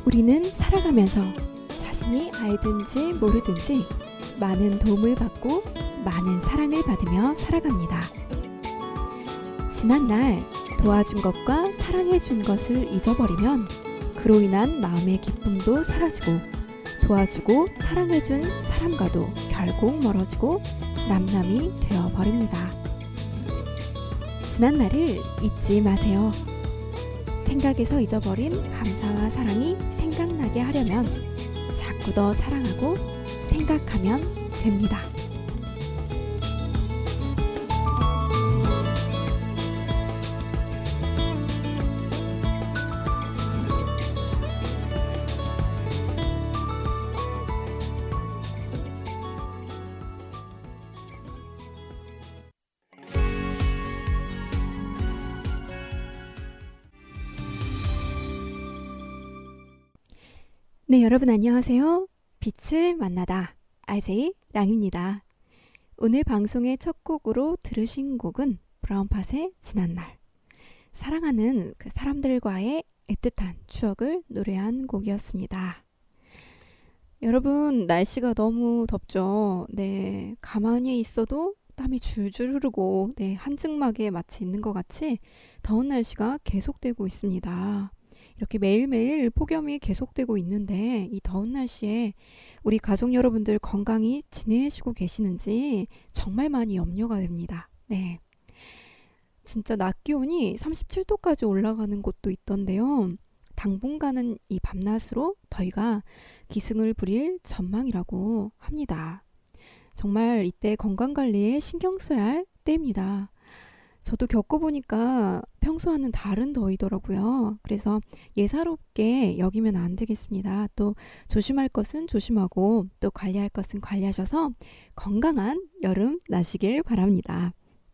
우리는 살아가면서 자신이 알든지 모르든지 많은 도움을 받고 많은 사랑을 받으며 살아갑니다. 지난날 도와준 것과 사랑해준 것을 잊어버리면 그로 인한 마음의 기쁨도 사라지고 도와주고 사랑해준 사람과도 결국 멀어지고 남남이 되어버립니다. 지난날을 잊지 마세요. 생각에서 잊어버린 감사와 사랑이 생각나게 하려면 자꾸 더 사랑하고 생각하면 됩니다. 네, 여러분 안녕하세요. 빛을 만나다 RJ 랑입니다. 오늘 방송의 첫 곡으로 들으신 곡은 브라운팟의 지난날. 사랑하는 그 사람들과의 애틋한 추억을 노래한 곡이었습니다. 여러분 날씨가 너무 덥죠? 네, 가만히 있어도 땀이 줄줄 흐르고 한증막에 마치 있는 것 같이 더운 날씨가 계속되고 있습니다. 이렇게 매일매일 폭염이 계속되고 있는데 이 더운 날씨에 우리 가족 여러분들 건강히 지내시고 계시는지 정말 많이 염려가 됩니다. 네, 진짜 낮 기온이 37도까지 올라가는 곳도 있던데요. 당분간은 이 밤낮으로 더위가 기승을 부릴 전망이라고 합니다. 정말 이때 건강관리에 신경 써야 할 때입니다. 저도 겪어보니까 평소와는 다른 더위더라고요. 그래서 예사롭게 여기면 안 되겠습니다. 또 조심할 것은 조심하고 또 관리할 것은 관리하셔서 건강한 여름 나시길 바랍니다.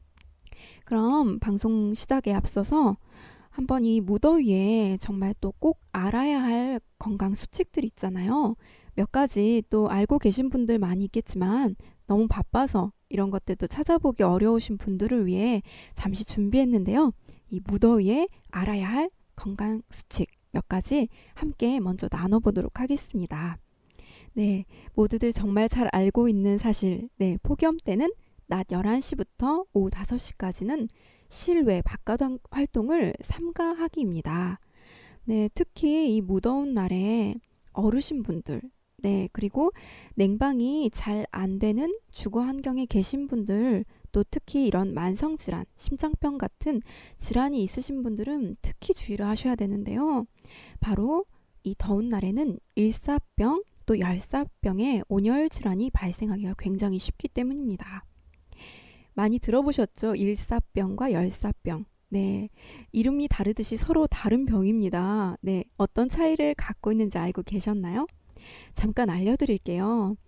그럼 방송 시작에 앞서서 한번 이 무더위에 정말 또 꼭 알아야 할 건강 수칙들 있잖아요. 몇 가지 또 알고 계신 분들 많이 있겠지만 너무 바빠서 이런 것들도 찾아보기 어려우신 분들을 위해 잠시 준비했는데요. 이 무더위에 알아야 할 건강 수칙 몇 가지 함께 먼저 나눠보도록 하겠습니다. 네, 모두들 정말 잘 알고 있는 사실, 폭염 때는 낮 11시부터 오후 5시까지는 실외 바깥 활동을 삼가하기입니다. 네, 특히 이 무더운 날에 어르신분들, 그리고 냉방이 잘 안 되는 주거 환경에 계신 분들, 또 특히 이런 만성질환, 심장병 같은 질환이 있으신 분들은 특히 주의를 하셔야 되는데요. 바로 이 더운 날에는 일사병, 또 열사병의 온열 질환이 발생하기가 굉장히 쉽기 때문입니다. 많이 들어보셨죠? 일사병과 열사병. 네, 이름이 다르듯이 서로 다른 병입니다. 네, 어떤 차이를 갖고 있는지 알고 계셨나요? 잠깐 알려드릴게요.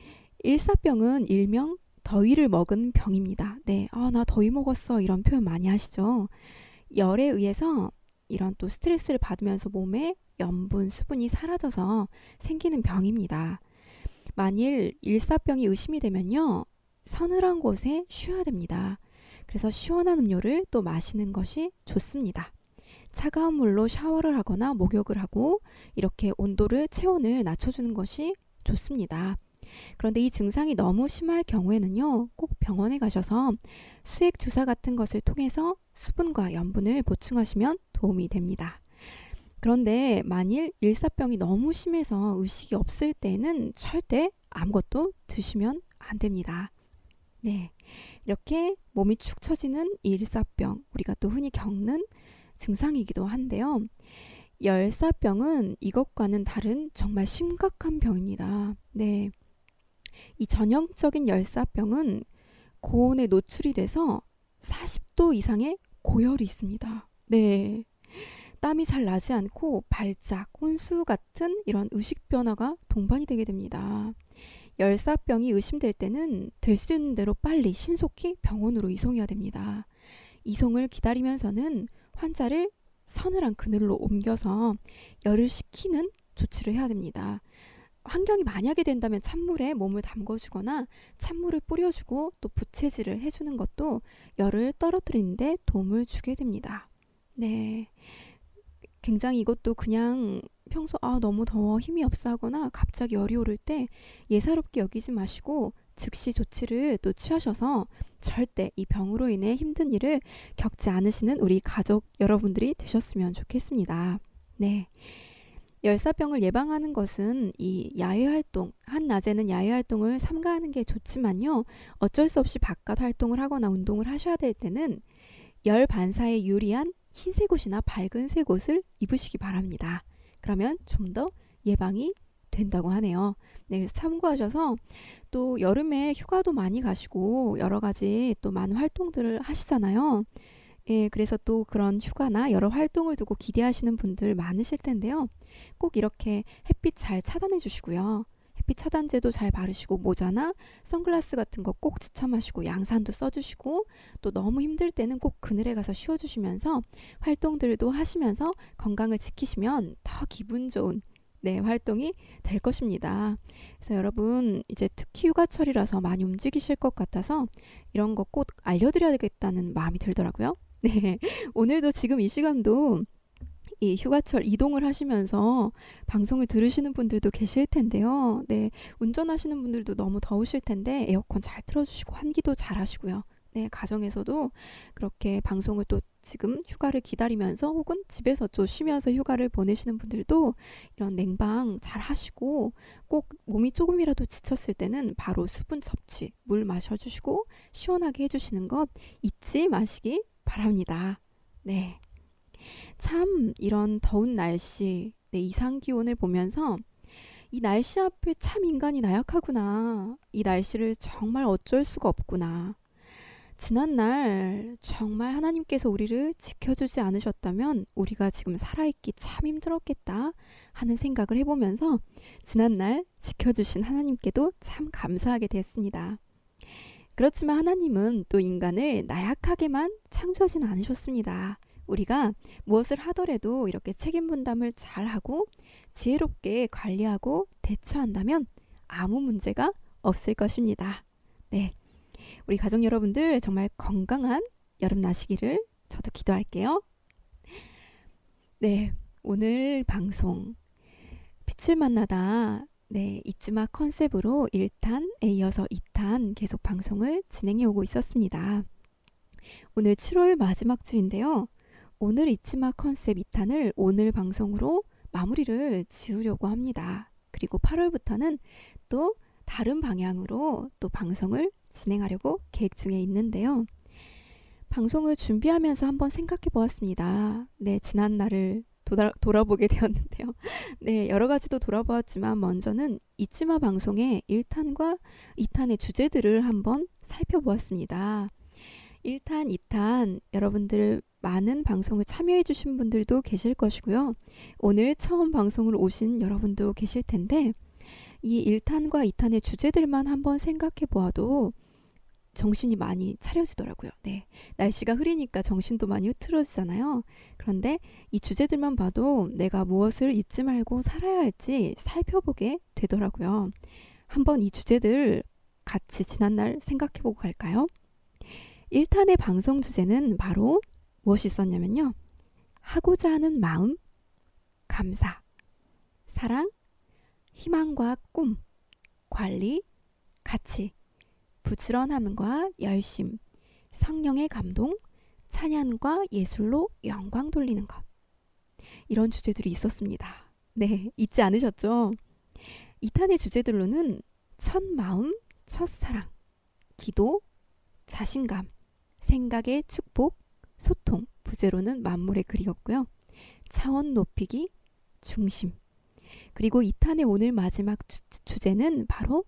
일사병은 일명 더위를 먹은 병입니다. 네, 나 더위 먹었어 이런 표현 많이 하시죠. 열에 의해서 이런 또 스트레스를 받으면서 몸에 염분, 수분이 사라져서 생기는 병입니다. 만일 일사병이 의심이 되면요, 서늘한 곳에 쉬어야 됩니다. 그래서 시원한 음료를 또 마시는 것이 좋습니다. 차가운 물로 샤워를 하거나 목욕을 하고 이렇게 온도를, 체온을 낮춰주는 것이 좋습니다. 그런데 이 증상이 너무 심할 경우에는요, 꼭 병원에 가셔서 수액 주사 같은 것을 통해서 수분과 염분을 보충하시면 도움이 됩니다. 그런데 만일 일사병이 너무 심해서 의식이 없을 때는 절대 아무것도 드시면 안 됩니다. 네, 이렇게 몸이 축 처지는 일사병, 우리가 또 흔히 겪는 증상이기도 한데요. 열사병은 이것과는 다른 정말 심각한 병입니다. 네, 이 전형적인 열사병은 고온에 노출이 돼서 40도 이상의 고열이 있습니다. 네, 땀이 잘 나지 않고 발작, 혼수 같은 이런 의식 변화가 동반이 되게 됩니다. 열사병이 의심될 때는 될 수 있는 대로 빨리 신속히 병원으로 이송해야 됩니다. 이송을 기다리면서는 환자를 서늘한 그늘로 옮겨서 열을 식히는 조치를 해야 됩니다. 환경이 만약에 된다면 찬물에 몸을 담궈주거나 찬물을 뿌려주고 또 부채질을 해주는 것도 열을 떨어뜨리는 데 도움을 주게 됩니다. 네, 굉장히 이것도 그냥 평소 너무 더워 힘이 없어 하거나 갑자기 열이 오를 때 예사롭게 여기지 마시고 즉시 조치를 또 취하셔서 절대 이 병으로 인해 힘든 일을 겪지 않으시는 우리 가족 여러분들이 되셨으면 좋겠습니다. 네. 열사병을 예방하는 것은 이 야외활동, 한낮에는 야외활동을 삼가하는 게 좋지만요. 어쩔 수 없이 바깥 활동을 하거나 운동을 하셔야 될 때는 열 반사에 유리한 흰색 옷이나 밝은 색 옷을 입으시기 바랍니다. 그러면 좀 더 예방이 된다고 하네요. 네, 그래서 참고하셔서 또 여름에 휴가도 많이 가시고 여러 가지 또 많은 활동들을 하시잖아요. 예, 그래서 또 그런 휴가나 여러 활동을 두고 기대하시는 분들 많으실 텐데요. 꼭 이렇게 햇빛 잘 차단해 주시고요. 햇빛 차단제도 잘 바르시고 모자나 선글라스 같은 거 꼭 지참하시고 양산도 써주시고 또 너무 힘들 때는 꼭 그늘에 가서 쉬어주시면서 활동들도 하시면서 건강을 지키시면 더 기분 좋은 활동이 될 것입니다. 그래서 여러분 이제 특히 휴가철이라서 많이 움직이실 것 같아서 이런 거 꼭 알려드려야겠다는 마음이 들더라고요. 네, 오늘도 지금 이 시간도 이 휴가철 이동을 하시면서 방송을 들으시는 분들도 계실 텐데요. 네, 운전하시는 분들도 너무 더우실 텐데 에어컨 잘 틀어주시고 환기도 잘 하시고요. 네, 가정에서도 그렇게 방송을 또 지금 휴가를 기다리면서 혹은 집에서 좀 쉬면서 휴가를 보내시는 분들도 이런 냉방 잘 하시고 꼭 몸이 조금이라도 지쳤을 때는 바로 수분 섭취, 물 마셔주시고 시원하게 해주시는 것 잊지 마시기 바랍니다. 네. 참 이런 더운 날씨, 이상 기온을 보면서 이 날씨 앞에 참 인간이 나약하구나. 이 날씨를 정말 어쩔 수가 없구나. 지난날 정말 하나님께서 우리를 지켜주지 않으셨다면 우리가 지금 살아있기 참 힘들었겠다 하는 생각을 해보면서 지난날 지켜주신 하나님께도 참 감사하게 됐습니다. 그렇지만 하나님은 또 인간을 나약하게만 창조하진 않으셨습니다. 우리가 무엇을 하더라도 이렇게 책임 분담을 잘하고 지혜롭게 관리하고 대처한다면 아무 문제가 없을 것입니다. 네, 우리 가족 여러분들 정말 건강한 여름 나시기를 저도 기도할게요. 네, 오늘 방송 빛을 만나다 잊지마 컨셉으로 1탄에 이어서 2탄 계속 방송을 진행해 오고 있었습니다. 오늘 7월 마지막 주인데요. 오늘 잊지마 컨셉 2탄을 오늘 방송으로 마무리를 지으려고 합니다. 그리고 8월부터는 또 다른 방향으로 또 방송을 진행하려고 계획 중에 있는데요. 방송을 준비하면서 한번 생각해 보았습니다. 네, 지난 날을 돌아보게 되었는데요. 네, 여러 가지도 돌아보았지만 먼저는 잊지마 방송의 1탄과 2탄의 주제들을 한번 살펴보았습니다. 1탄, 2탄 여러분들 많은 방송을 참여해 주신 분들도 계실 것이고요. 오늘 처음 방송을 오신 여러분도 계실 텐데 이 1탄과 2탄의 주제들만 한번 생각해 보아도 정신이 많이 차려지더라고요. 네, 날씨가 흐리니까 정신도 많이 흐트러지잖아요. 그런데 이 주제들만 봐도 내가 무엇을 잊지 말고 살아야 할지 살펴보게 되더라고요. 한번 이 주제들 같이 지난날 생각해보고 갈까요? 1탄의 방송 주제는 바로 무엇이 있었냐면요. 하고자 하는 마음, 감사, 사랑, 희망과 꿈, 관리, 가치, 부지런함과 열심, 성령의 감동, 찬양과 예술로 영광 돌리는 것. 이런 주제들이 있었습니다. 네, 잊지 않으셨죠? 2탄의 주제들로는 첫 마음, 첫 사랑, 기도, 자신감, 생각의 축복, 소통, 부제로는 만물의 글이었고요. 차원 높이기, 중심. 그리고 2탄의 오늘 마지막 주제는 바로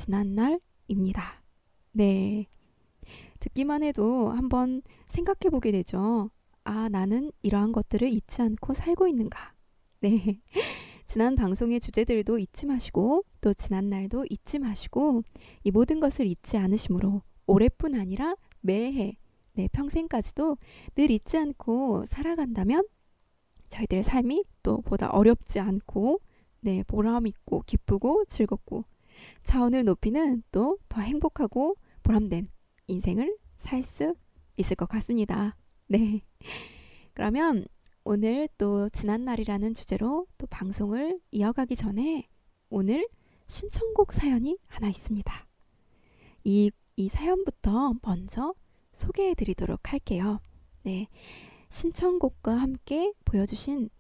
지난날입니다. 네, 듣기만 해도 한번 생각해 보게 되죠. 아, 나는 이러한 것들을 잊지 않고 살고 있는가. 네, 지난 방송의 주제들도 잊지 마시고 또 지난날도 잊지 마시고 이 모든 것을 잊지 않으심으로 올해뿐 아니라 매해 평생까지도 늘 잊지 않고 살아간다면 저희들의 삶이 또 보다 어렵지 않고 보람있고 기쁘고 즐겁고 차원을 높이는 또 더 행복하고 보람된 인생을 살 수 있을 것 같습니다. 네, 그러면 오늘 또 지난날이라는 주제로 또 방송을 이어가기 전에 오늘 신청곡 사연이 하나 있습니다. 이 사연부터 먼저 소개해 드리도록 할게요. 네, 신청곡과 함께 보내주신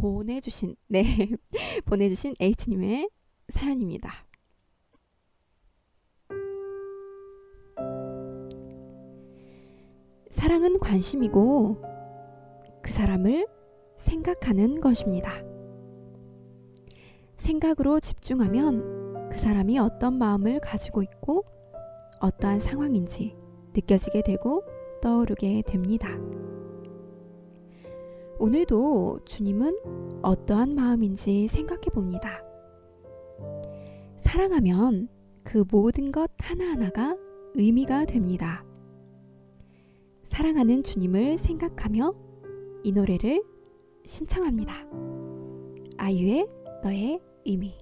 H님의 사연입니다. 사랑은 관심이고 그 사람을 생각하는 것입니다. 생각으로 집중하면 그 사람이 어떤 마음을 가지고 있고 어떠한 상황인지 느껴지게 되고 떠오르게 됩니다. 오늘도 주님은 어떠한 마음인지 생각해 봅니다. 사랑하면 그 모든 것 하나하나가 의미가 됩니다. 사랑하는 주님을 생각하며 이 노래를 신청합니다. 아이유의 너의 의미.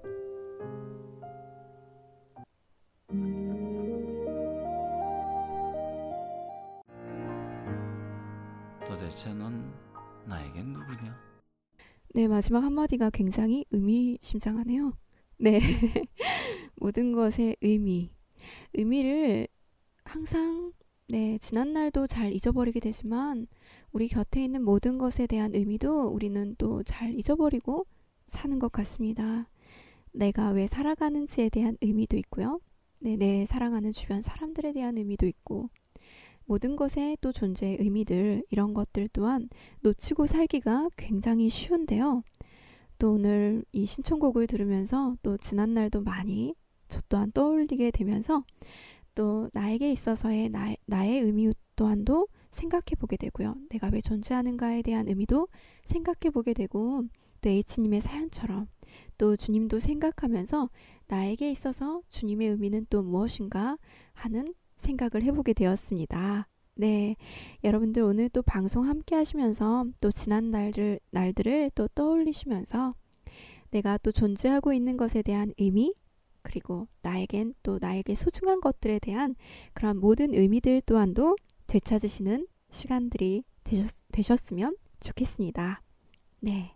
도대체 넌 나에겐 누구냐? 네, 마지막 한마디가 굉장히 의미심장하네요. 네, 모든 것의 의미를 항상 지난날도 잘 잊어버리게 되지만 우리 곁에 있는 모든 것에 대한 의미도 우리는 또 잘 잊어버리고 사는 것 같습니다. 내가 왜 살아가는지에 대한 의미도 있고요. 내 사랑하는 주변 사람들에 대한 의미도 있고 모든 것의 또 존재의 의미들 이런 것들 또한 놓치고 살기가 굉장히 쉬운데요. 또 오늘 이 신청곡을 들으면서 또 지난날도 많이 저 또한 떠올리게 되면서 또 나에게 있어서의 나의 의미 또한도 생각해 보게 되고요. 내가 왜 존재하는가에 대한 의미도 생각해 보게 되고 또 H님의 사연처럼 또 주님도 생각하면서 나에게 있어서 주님의 의미는 또 무엇인가 하는 생각을 해보게 되었습니다. 네, 여러분들 오늘 또 방송 함께 하시면서 또 지난 날들을 또 떠올리시면서 내가 또 존재하고 있는 것에 대한 의미 그리고 나에겐 또 나에게 소중한 것들에 대한 그런 모든 의미들 또한도 되찾으시는 시간들이 되셨으면 좋겠습니다. 네,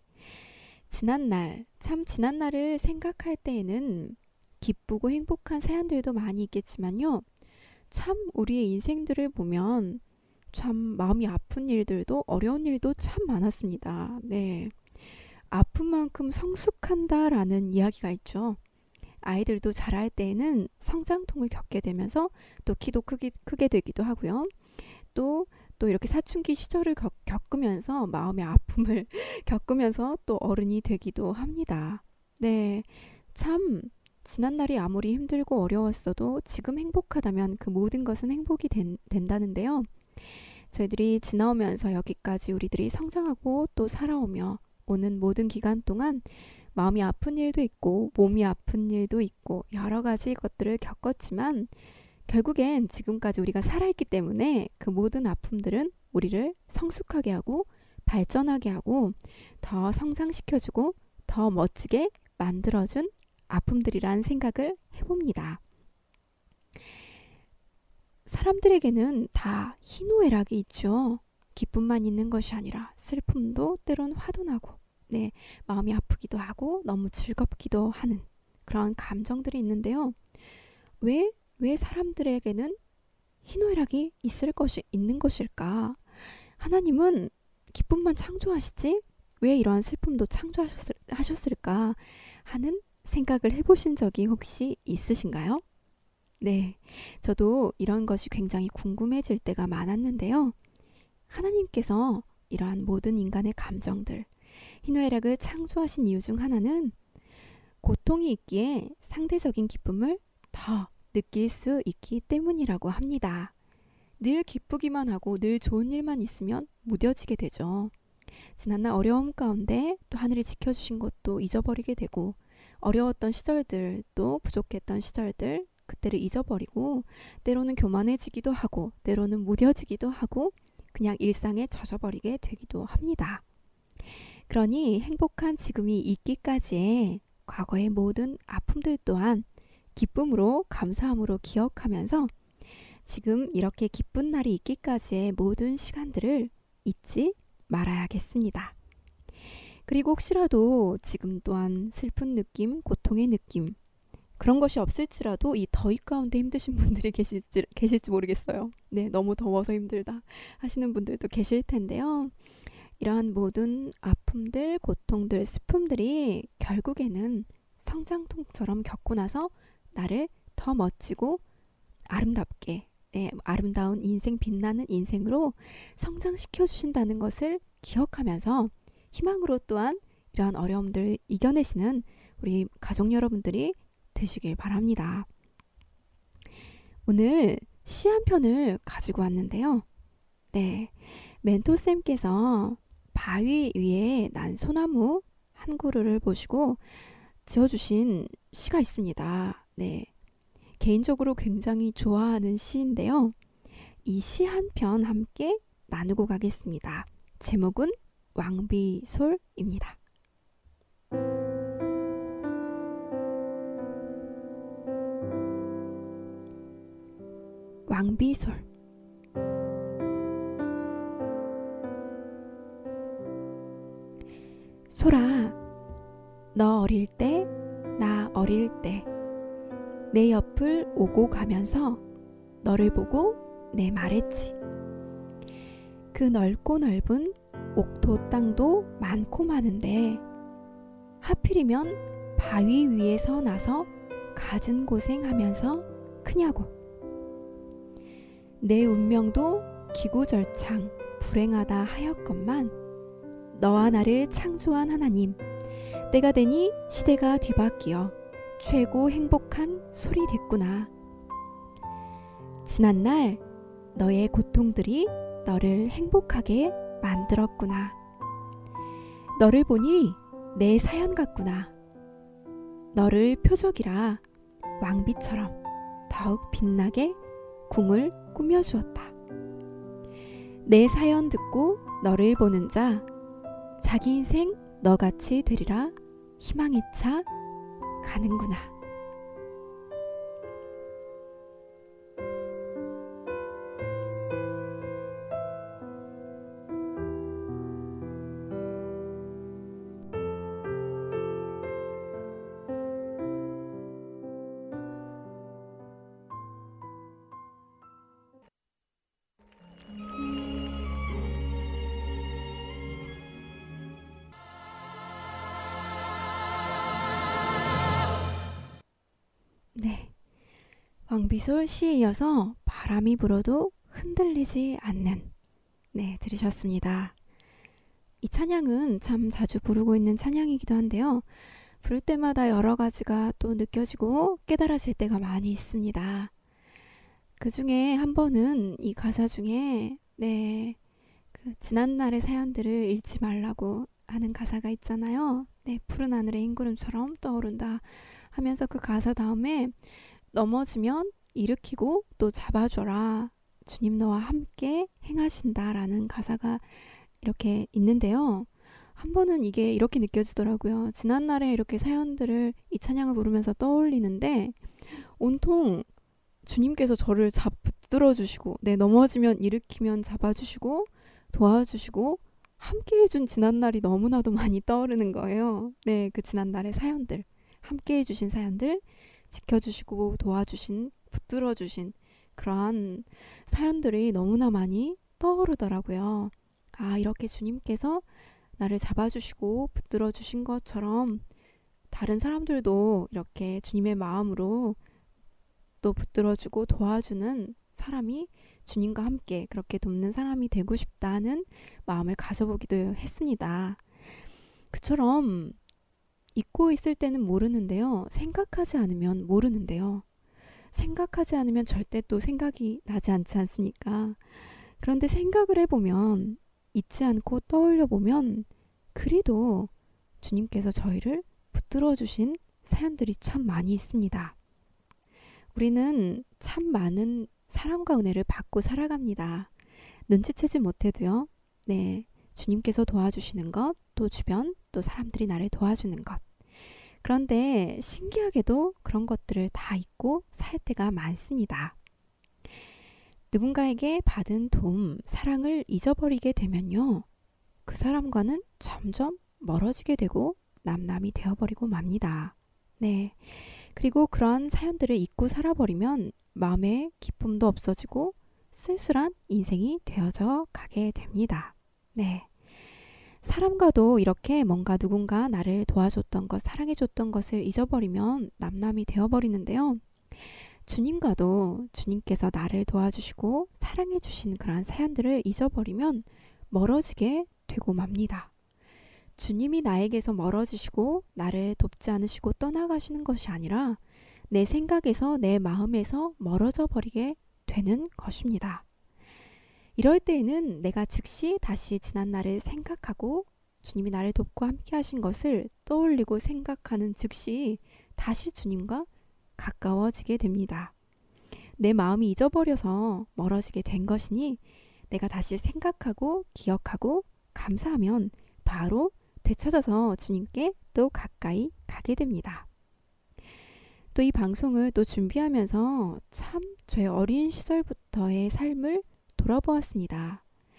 지난날을 생각할 때에는 기쁘고 행복한 사연들도 많이 있겠지만요. 참 우리의 인생들을 보면 참 마음이 아픈 일들도 어려운 일도 참 많았습니다. 네, 아픈 만큼 성숙한다라는 이야기가 있죠. 아이들도 자랄 때에는 성장통을 겪게 되면서 또 키도 크게 되기도 하고요. 또 이렇게 사춘기 시절을 겪으면서 마음의 아픔을 겪으면서 또 어른이 되기도 합니다. 네, 참 지난날이 아무리 힘들고 어려웠어도 지금 행복하다면 그 모든 것은 행복이 된다는데요. 저희들이 지나오면서 여기까지 우리들이 성장하고 또 살아오며 오는 모든 기간 동안 마음이 아픈 일도 있고 몸이 아픈 일도 있고 여러 가지 것들을 겪었지만 결국엔 지금까지 우리가 살아있기 때문에 그 모든 아픔들은 우리를 성숙하게 하고 발전하게 하고 더 성장시켜주고 더 멋지게 만들어준 아픔들이란 생각을 해봅니다. 사람들에게는 다 희노애락이 있죠. 기쁨만 있는 것이 아니라 슬픔도 때론 화도 나고 마음이 아프기도 하고 너무 즐겁기도 하는 그런 감정들이 있는데요. 왜 사람들에게는 희노애락이 있는 것일까? 하나님은 기쁨만 창조하시지 왜 이러한 슬픔도 창조하셨을까 하는 생각을 해보신 적이 혹시 있으신가요? 네, 저도 이런 것이 굉장히 궁금해질 때가 많았는데요. 하나님께서 이러한 모든 인간의 감정들, 희노애락을 창조하신 이유 중 하나는 고통이 있기에 상대적인 기쁨을 더 느낄 수 있기 때문이라고 합니다. 늘 기쁘기만 하고 늘 좋은 일만 있으면 무뎌지게 되죠. 지난날 어려움 가운데 또 하늘이 지켜주신 것도 잊어버리게 되고 어려웠던 시절들 또 부족했던 시절들 그때를 잊어버리고 때로는 교만해지기도 하고 때로는 무뎌지기도 하고 그냥 일상에 젖어버리게 되기도 합니다. 그러니 행복한 지금이 있기까지의 과거의 모든 아픔들 또한 기쁨으로 감사함으로 기억하면서 지금 이렇게 기쁜 날이 있기까지의 모든 시간들을 잊지 말아야겠습니다. 그리고 혹시라도 지금 또한 슬픈 느낌, 고통의 느낌, 그런 것이 없을지라도 이 더위 가운데 힘드신 분들이 계실지 모르겠어요. 네, 너무 더워서 힘들다 하시는 분들도 계실 텐데요. 이러한 모든 아픔들, 고통들, 슬픔들이 결국에는 성장통처럼 겪고 나서 나를 더 멋지고 아름답게, 아름다운 인생, 빛나는 인생으로 성장시켜 주신다는 것을 기억하면서 희망으로 또한 이러한 어려움들 이겨내시는 우리 가족 여러분들이 되시길 바랍니다. 오늘 시 한 편을 가지고 왔는데요. 네, 멘토쌤께서 바위 위에 난 소나무 한 그루를 보시고 지어주신 시가 있습니다. 네, 개인적으로 굉장히 좋아하는 시인데요. 이 시 한 편 함께 나누고 가겠습니다. 제목은 왕비솔입니다. 왕비솔. 솔아, 너 어릴 때, 나 어릴 때, 내 옆을 오고 가면서 너를 보고 내 말했지. 그 넓고 넓은 옥토 땅도 많고 많은데 하필이면 바위 위에서 나서 갖은 고생하면서 크냐고. 내 운명도 기구절창 불행하다 하였건만 너와 나를 창조한 하나님, 때가 되니 시대가 뒤바뀌어 최고 행복한 솔이 됐구나. 지난날 너의 고통들이 너를 행복하게 만들었구나. 너를 보니 내 사연 같구나. 너를 표적이라 왕비처럼 더욱 빛나게 궁을 꾸며주었다. 내 사연 듣고 너를 보는 자, 자기 인생 너같이 되리라 희망에 차 가는구나. 네, 왕비솔 시에 이어서 바람이 불어도 흔들리지 않는, 네, 들으셨습니다. 이 찬양은 참 자주 부르고 있는 찬양이기도 한데요. 부를 때마다 여러 가지가 또 느껴지고 깨달아질 때가 많이 있습니다. 그 중에 한 번은 이 가사 중에 그 지난날의 사연들을 잃지 말라고 하는 가사가 있잖아요. 네, 푸른 하늘의 흰구름처럼 떠오른다 하면서 그 가사 다음에 넘어지면 일으키고 또 잡아줘라. 주님 너와 함께 행하신다라는 가사가 이렇게 있는데요. 한 번은 이게 이렇게 느껴지더라고요. 지난날에 이렇게 사연들을 이 찬양을 부르면서 떠올리는데 온통 주님께서 저를 붙들어 주시고, 네, 넘어지면 일으키면 잡아주시고 도와주시고 함께 해준 지난날이 너무나도 많이 떠오르는 거예요. 네, 그 지난날의 사연들, 함께 해주신 사연들, 지켜주시고 도와주신, 붙들어주신 그러한 사연들이 너무나 많이 떠오르더라고요. 아, 이렇게 주님께서 나를 잡아주시고 붙들어주신 것처럼 다른 사람들도 이렇게 주님의 마음으로 또 붙들어주고 도와주는 사람이, 주님과 함께 그렇게 돕는 사람이 되고 싶다는 마음을 가져보기도 했습니다. 그처럼 잊고 있을 때는 모르는데요. 생각하지 않으면 모르는데요. 생각하지 않으면 절대 또 생각이 나지 않지 않습니까? 그런데 생각을 해보면, 잊지 않고 떠올려 보면 그리도 주님께서 저희를 붙들어 주신 사연들이 참 많이 있습니다. 우리는 참 많은 사랑과 은혜를 받고 살아갑니다. 눈치채지 못해도요. 네, 주님께서 도와주시는 것, 또 주변, 또 사람들이 나를 도와주는 것. 그런데 신기하게도 그런 것들을 다 잊고 살 때가 많습니다. 누군가에게 받은 도움, 사랑을 잊어버리게 되면요. 그 사람과는 점점 멀어지게 되고 남남이 되어버리고 맙니다. 네. 그리고 그런 사연들을 잊고 살아버리면 마음의 기쁨도 없어지고 쓸쓸한 인생이 되어져 가게 됩니다. 네. 사람과도 이렇게 뭔가 누군가 나를 도와줬던 것, 사랑해줬던 것을 잊어버리면 남남이 되어버리는데요. 주님과도 주님께서 나를 도와주시고 사랑해주신 그런 사연들을 잊어버리면 멀어지게 되고 맙니다. 주님이 나에게서 멀어지시고 나를 돕지 않으시고 떠나가시는 것이 아니라 내 생각에서 내 마음에서 멀어져 버리게 되는 것입니다. 이럴 때에는 내가 즉시 다시 지난 날을 생각하고 주님이 나를 돕고 함께 하신 것을 떠올리고 생각하는 즉시 다시 주님과 가까워지게 됩니다. 내 마음이 잊어버려서 멀어지게 된 것이니 내가 다시 생각하고 기억하고 감사하면 바로 되찾아서 주님께 또 가까이 가게 됩니다. 또 이 방송을 또 준비하면서 참 저의 어린 시절부터의 삶을 돌아보았습니다.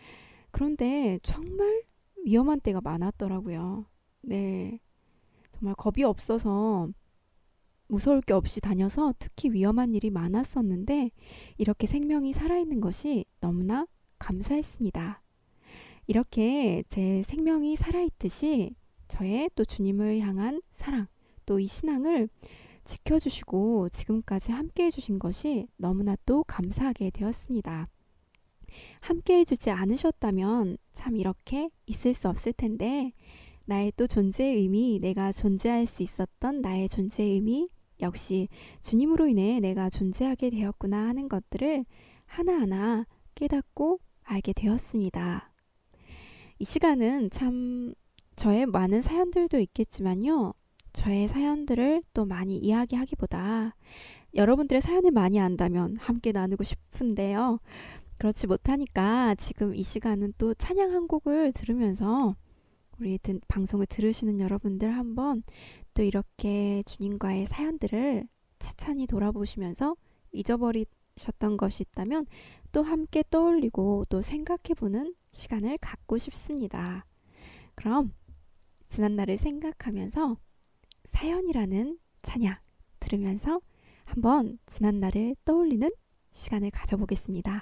그런데 정말 위험한 때가 많았더라고요. 네, 정말 겁이 없어서 무서울 게 없이 다녀서 특히 위험한 일이 많았었는데 이렇게 생명이 살아있는 것이 너무나 감사했습니다. 이렇게 제 생명이 살아있듯이 저의 또 주님을 향한 사랑, 또 이 신앙을 지켜주시고 지금까지 함께 해주신 것이 너무나 또 감사하게 되었습니다. 함께 해주지 않으셨다면 참 이렇게 있을 수 없을 텐데 나의 또 존재의 의미, 내가 존재할 수 있었던 나의 존재의 의미, 역시 주님으로 인해 내가 존재하게 되었구나 하는 것들을 하나하나 깨닫고 알게 되었습니다. 이 시간은 참 저의 많은 사연들도 있겠지만요. 저의 사연들을 또 많이 이야기하기보다 여러분들의 사연을 많이 안다면 함께 나누고 싶은데요. 그렇지 못하니까 지금 이 시간은 또 찬양 한 곡을 들으면서 우리 방송을 들으시는 여러분들 한번 또 이렇게 주님과의 사연들을 차차히 돌아보시면서 잊어버리셨던 것이 있다면 또 함께 떠올리고 또 생각해보는 시간을 갖고 싶습니다. 그럼 지난날을 생각하면서 사연이라는 찬양 들으면서 한번 지난날을 떠올리는 시간을 가져보겠습니다.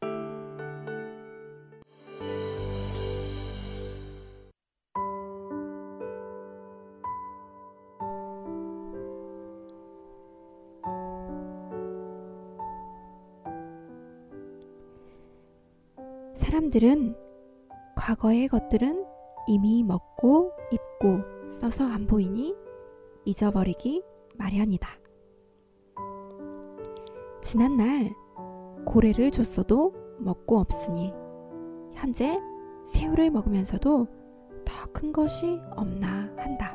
사람들은 과거의 것들은 이미 먹고 입고 써서 안 보이니 잊어버리기 마련이다. 지난날 고래를 줬어도 먹고 없으니 현재 새우를 먹으면서도 더 큰 것이 없나 한다.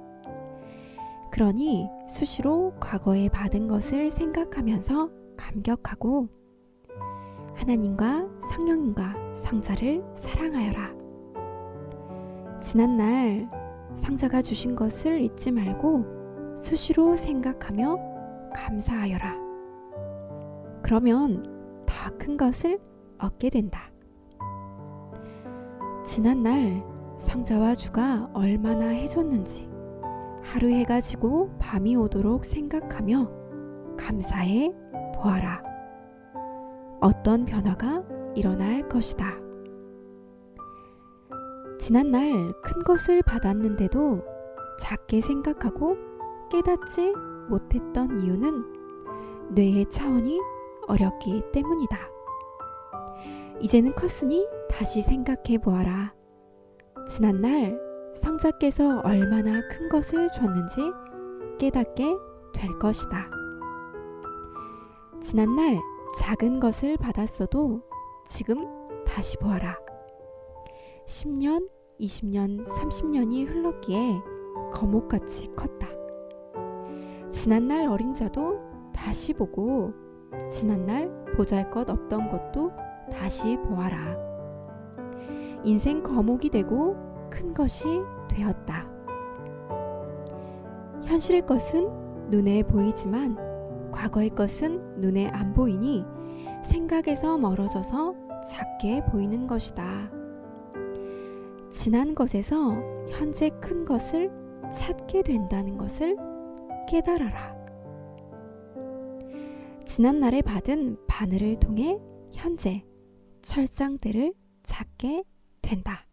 그러니 수시로 과거에 받은 것을 생각하면서 감격하고 하나님과 성령님과 성자를 사랑하여라. 지난날 성자가 주신 것을 잊지 말고 수시로 생각하며 감사하여라. 그러면 더 큰 것을 얻게 된다. 지난날 성자와 주가 얼마나 해줬는지 하루 해가 지고 밤이 오도록 생각하며 감사해 보아라. 어떤 변화가 일어날 것이다. 지난날 큰 것을 받았는데도 작게 생각하고 깨닫지 못했던 이유는 뇌의 차원이 어렵기 때문이다. 이제는 컸으니 다시 생각해 보아라. 지난날 성자께서 얼마나 큰 것을 줬는지 깨닫게 될 것이다. 지난날 작은 것을 받았어도 지금 다시 보아라. 10년, 20년, 30년이 흘렀기에 거목같이 컸다. 지난날 어린 자도 다시 보고 지난날 보잘것 없던 것도 다시 보아라. 인생 거목이 되고 큰 것이 되었다. 현실의 것은 눈에 보이지만 과거의 것은 눈에 안 보이니 생각에서 멀어져서 작게 보이는 것이다. 지난 것에서 현재 큰 것을 찾게 된다는 것을 깨달아라. 지난 날에 받은 바늘을 통해 현재 철장대를 찾게 된다.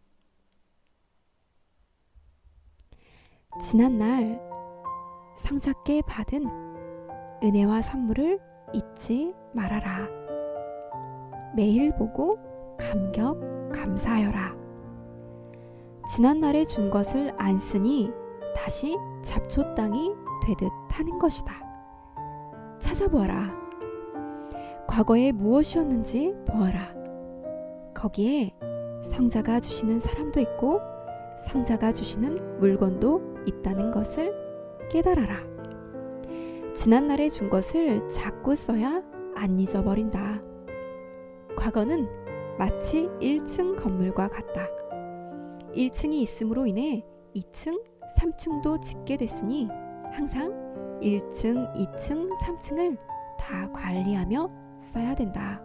지난 날 성작게 받은 은혜와 선물을 잊지 말아라. 매일 보고 감사하여라. 지난 날에 준 것을 안 쓰니 다시 잡초 땅이 되듯 하는 것이다. 찾아보아라. 과거에 무엇이었는지 보아라. 거기에 성자가 주시는 사람도 있고 성자가 주시는 물건도 있다는 것을 깨달아라. 지난 날에 준 것을 자꾸 써야 안 잊어버린다. 과거는 마치 1층 건물과 같다. 1층이 있음으로 인해 2층, 3층도 짓게 됐으니 항상 1층, 2층, 3층을 다 관리하며 써야 된다.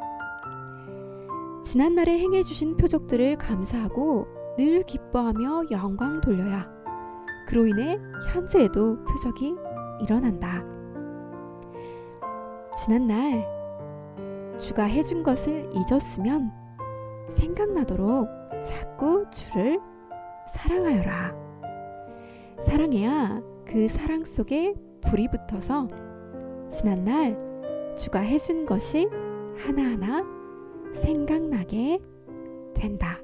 지난 날에 행해주신 표적들을 감사하고 늘 기뻐하며 영광 돌려야 그로 인해 현재에도 표적이 일어난다. 지난 날 주가 해준 것을 잊었으면 생각나도록 자꾸 주를 사랑하여라. 사랑해야 그 사랑 속에 불이 붙어서 지난 날 주가 해준 것이 하나하나 생각나게 된다.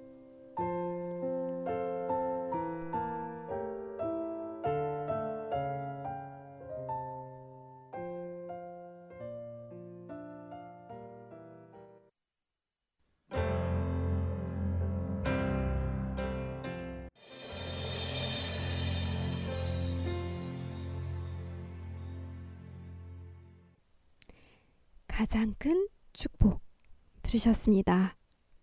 가장 큰 축복 들으셨습니다.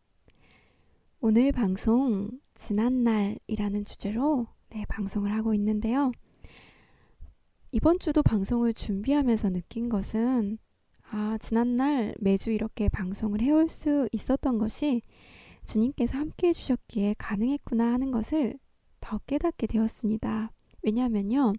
오늘 방송 지난날이라는 주제로 방송을 하고 있는데요. 이번 주도 방송을 준비하면서 느낀 것은 지난날 매주 이렇게 방송을 해올 수 있었던 것이 주님께서 함께 해주셨기에 가능했구나 하는 것을 더 깨닫게 되었습니다. 왜냐하면요,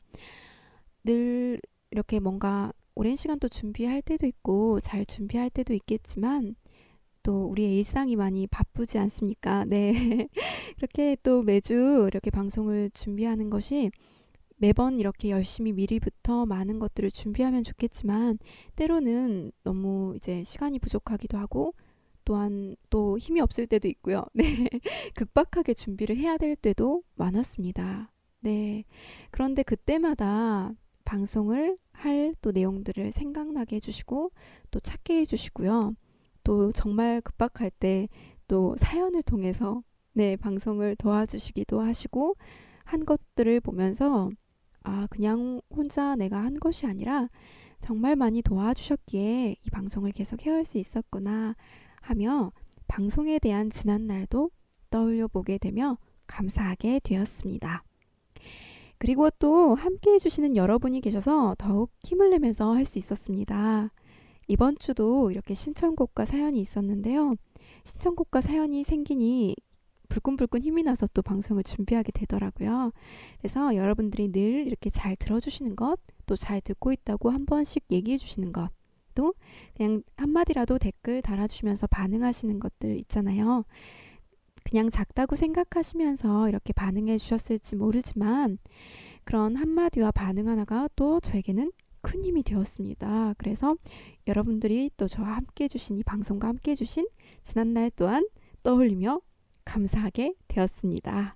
늘 이렇게 뭔가 오랜 시간 또 준비할 때도 있고 잘 준비할 때도 있겠지만 또 우리의 일상이 많이 바쁘지 않습니까? 네. 그렇게 또 매주 이렇게 방송을 준비하는 것이 매번 이렇게 열심히 미리부터 많은 것들을 준비하면 좋겠지만 때로는 너무 이제 시간이 부족하기도 하고 또한 또 힘이 없을 때도 있고요. 네. 급박하게 준비를 해야 될 때도 많았습니다. 네. 그런데 그때마다 방송을 할 또 내용들을 생각나게 해주시고 또 찾게 해주시고요. 또 정말 급박할 때 또 사연을 통해서 방송을 도와주시기도 하시고 한 것들을 보면서 그냥 혼자 내가 한 것이 아니라 정말 많이 도와주셨기에 이 방송을 계속 해올 수 있었구나 하며 방송에 대한 지난날도 떠올려 보게 되며 감사하게 되었습니다. 그리고 또 함께 해주시는 여러분이 계셔서 더욱 힘을 내면서 할 수 있었습니다. 이번 주도 이렇게 신청곡과 사연이 있었는데요. 신청곡과 사연이 생기니 불끈불끈 힘이 나서 또 방송을 준비하게 되더라고요. 그래서 여러분들이 늘 이렇게 잘 들어주시는 것, 또 잘 듣고 있다고 한 번씩 얘기해 주시는 것, 또 그냥 한마디라도 댓글 달아주시면서 반응하시는 것들 있잖아요. 그냥 작다고 생각하시면서 이렇게 반응해 주셨을지 모르지만 그런 한마디와 반응 하나가 또 저에게는 큰 힘이 되었습니다. 그래서 여러분들이 또 저와 함께 해주신 이 방송과 함께 해주신 지난날 또한 떠올리며 감사하게 되었습니다.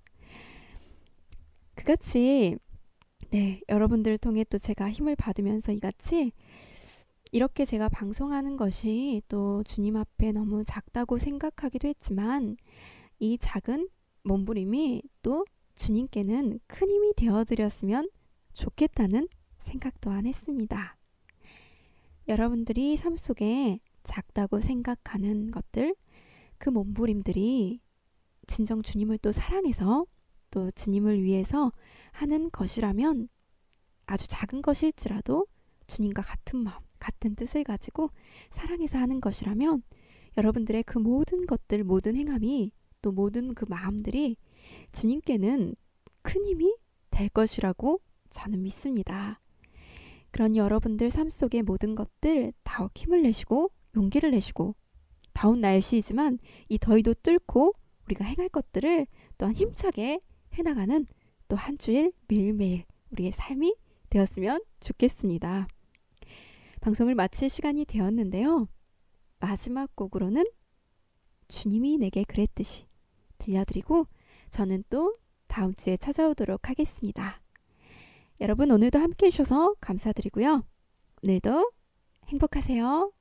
그같이 여러분들을 통해 또 제가 힘을 받으면서 이같이 이렇게 제가 방송하는 것이 또 주님 앞에 너무 작다고 생각하기도 했지만 이 작은 몸부림이 또 주님께는 큰 힘이 되어드렸으면 좋겠다는 생각 또한 했습니다. 여러분들이 삶 속에 작다고 생각하는 것들, 그 몸부림들이 진정 주님을 또 사랑해서 또 주님을 위해서 하는 것이라면 아주 작은 것일지라도 주님과 같은 마음, 같은 뜻을 가지고 사랑해서 하는 것이라면 여러분들의 그 모든 것들, 모든 행함이 또 모든 그 마음들이 주님께는 큰 힘이 될 것이라고 저는 믿습니다. 그런 여러분들 삶 속의 모든 것들 다 힘을 내시고 용기를 내시고 더운 날씨이지만 이 더위도 뚫고 우리가 행할 것들을 또한 힘차게 해나가는 또 한 주일 매일매일 우리의 삶이 되었으면 좋겠습니다. 방송을 마칠 시간이 되었는데요. 마지막 곡으로는 주님이 내게 그랬듯이 들려드리고 저는 또 다음 주에 찾아오도록 하겠습니다. 여러분 오늘도 함께 해주셔서 감사드리고요. 오늘도 행복하세요.